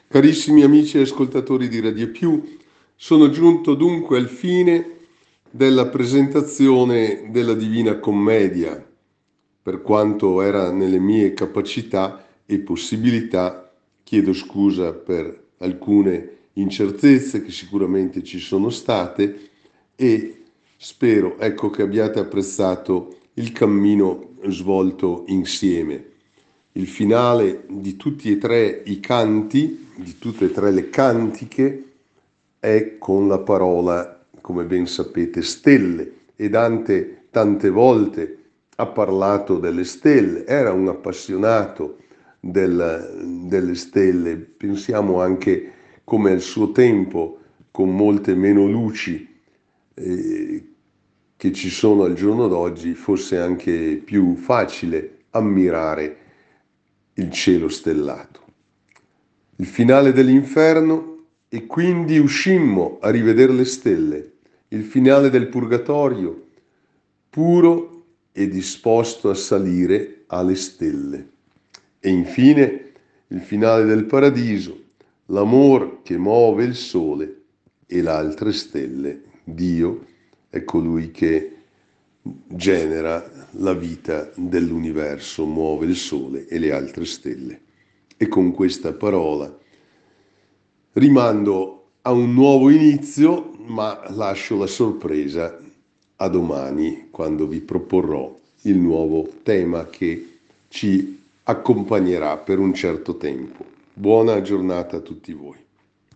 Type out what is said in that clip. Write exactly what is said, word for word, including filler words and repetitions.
Carissimi amici e ascoltatori di Radio Più, sono giunto dunque al fine della presentazione della Divina Commedia, per quanto era nelle mie capacità e possibilità. Chiedo scusa per alcune incertezze che sicuramente ci sono state e spero, ecco, che abbiate apprezzato il cammino svolto insieme. Il finale di tutti e tre i canti, di tutte e tre le cantiche, è con la parola, come ben sapete, stelle. E Dante tante volte ha parlato delle stelle, era un appassionato del, delle stelle. Pensiamo anche come al suo tempo, con molte meno luci eh, che ci sono al giorno d'oggi, fosse anche più facile ammirare il cielo stellato. Il finale dell'inferno, e quindi uscimmo a rivedere le stelle. Il finale del purgatorio, puro e disposto a salire alle stelle. E infine il finale del paradiso, l'amor che muove il sole e le altre stelle. Dio è colui che genera la vita dell'universo, muove il sole e le altre stelle. E con questa parola rimando a un nuovo inizio, ma lascio la sorpresa a domani, quando vi proporrò il nuovo tema che ci accompagnerà per un certo tempo. Buona giornata a tutti voi.